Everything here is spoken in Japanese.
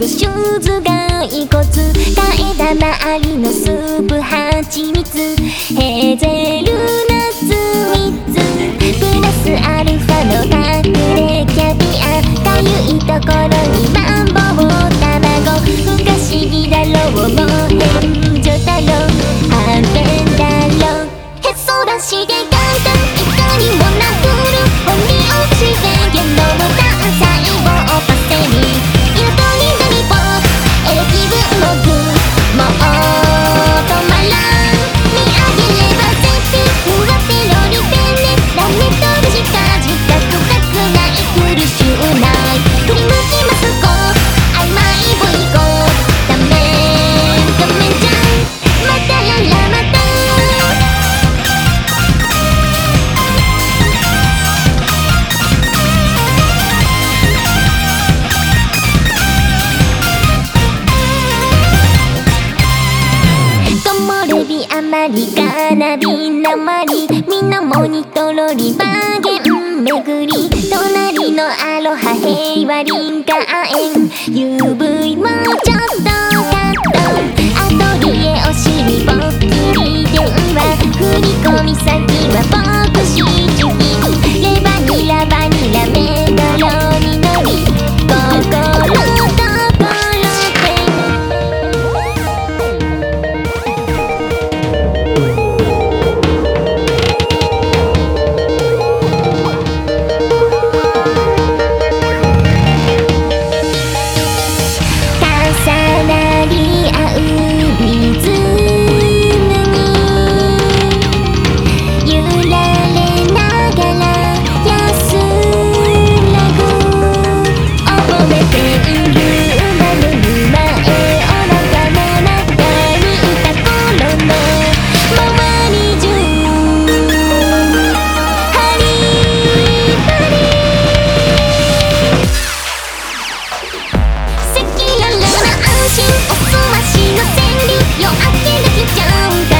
くシューズ骸骨替え玉ありのスープハチミツヘーゼルナッツ3つプラスアルファの隠れキャビアかゆいところにマンボウ卵不可思議だろうもう変女だろう反転だろうへそ出しでガンガンいかにもなくる本に落ちてゲノム単細胞パセリ彩りドリボ気分もグーもう止まらん見上げれば絶品ふわペロリペンネラメとるしか自覚深くない苦しゅうない振り向きますこう曖昧ボイコダメダメじゃんまたやらまたあまりカナビなまりみんなもにとろりバーゲン巡り隣のアロハ平和リンカ園 UV もちょっとカットアトリエお尻ぽっきり電話振り込み先は僕しちゅきレバニラバニラメドロにのり心と夜明けが来ちゃうんだ